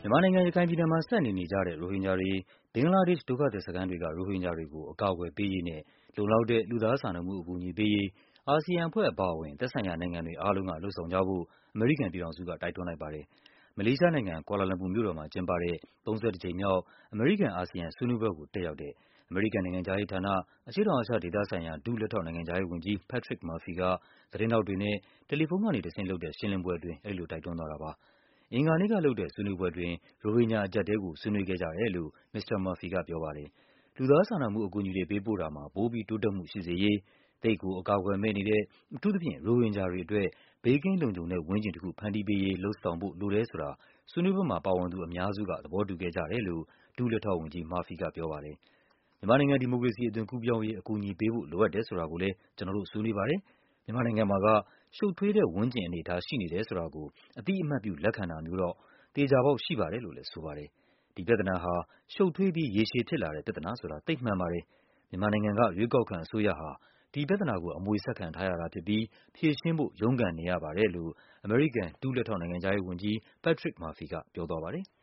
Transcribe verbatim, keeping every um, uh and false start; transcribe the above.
မြန်မာနိုင်ငံ၊ ရခိုင်ပြည်နယ်မှာ ဆက်နေနေကြတဲ့ ရိုဟင်ဂျာတွေ ဘင်္ဂလားဒေ့ရှ် ဒုက္ခသည်စခန်းတွေက ရိုဟင်ဂျာတွေကို အကာအကွယ်ပေးရေးနဲ့ လုံလောက်တဲ့ လူသားစာနာမှု အကူအညီပေးရေး အာဆီယံအဖွဲ့အပါအဝင် သက်ဆိုင်ရာနိုင်ငံတွေအားလုံးက လုပ်ဆောင်ကြဖို့ အမေရိကန်ပြည်ထောင်စုက တိုက်တွန်းလိုက်ပါတယ်။ မလေးရှားနိုင်ငံ၊ ကွာလာလမ်ပူမြို့တော်မှာကျင်းပတဲ့ ၃၁ ကြိမ်မြောက် အမေရိကန်-အာဆီယံ ဆွေးနွေးပွဲကို တက်ရောက်တဲ့ အမေရိကန်နိုင်ငံခြားရေးဌာန၊ အရှေ့တောင်အာရှဒေသဆိုင်ရာ ဒုလက်ထောက်နိုင်ငံခြားရေးဝန်ကြီး Patrick Murphy က သတင်းထောက်တွေနဲ့ တယ်လီဖုန်းကနေတဆင့် လုပ်တဲ့ ရှင်းလင်းပွဲအတွင်း အဲဒီလိုတိုက်တွန်းသွားတာပါ။ အင်္ဂါနေ့ကလုပ်တဲ့ ဆွေးနွေးပွဲအတွင်း ရိုဟင်ဂျာအကျပ်အတည်းကို ဆွေးနွေးခဲ့ကြတယ်လို့ မစ္စတာ Murphy ကပြောပါတယ်။ လူသားစာနာမှုအကူအညီတွေ ပေးပို့တာမှာ ပိုပြီး တိုးတက်မှုရှိစေရေး၊ သိပ်ကို အကာအကွယ်မဲ့နေတဲ့ အထူးသဖြင့် ရိုဟင်ဂျာတွေအတွက် ဘေးကင်းလုံခြုံတဲ့ ဝန်းကျင်တခု ဖန်တီးပေးရေး လုပ်ဆောင်ဖို့လိုတယ်ဆိုတာ ဆွေးနွေးပွဲမှာ ပါဝင်သူအများစုက သဘောတူခဲ့ကြတယ်လို့ ဒုလက်ထောက်ဝန်ကြီး Murphy ကပြောပါတယ်။ မြန်မာနိုင်ငံ ဒီမိုကရေစီ အသွင်ကူးပြောင်းရေး အကူအညီပေးဖို့ လိုအပ်တယ်ဆိုတာကိုလည်း ကျနော်တို့ ဆွေးနွေးပါတယ်။ မြန်မာနိုင်ငံမှာက ရှုပ်ထွေးတဲ့ ဝန်းကျင်အနေအထား ရှိနေတယ်ဆိုတာကို အသိအမှတ်ပြု လက်ခံတာမျိုးတော့ သေချာပေါက်ရှိပါတယ်လို့လည်း ဆိုပါတယ်။ ဒီပြဿနာဟာ ရှုပ်ထွေးပြီး ရေရှည်ဖြစ်လာတဲ့ ပြဿနာဆိုတာ သိပ်မှန်ပါတယ်။ မြန်မာနိုင်ငံက ရွေးကောက်ခံအစိုးရဟာ ဒီပြဿနာကို အမွေဆက်ခံထားရတာဖြစ်ပြီး ဖြေရှင်းဖို့ ရုန်းကန်နေရပါတယ်လို့ အမေရိကန် ဒုလက်ထောက်နိုင်ငံခြားရေးဝန်ကြီး Patrick Murphy က ပြောသွားပါတယ်။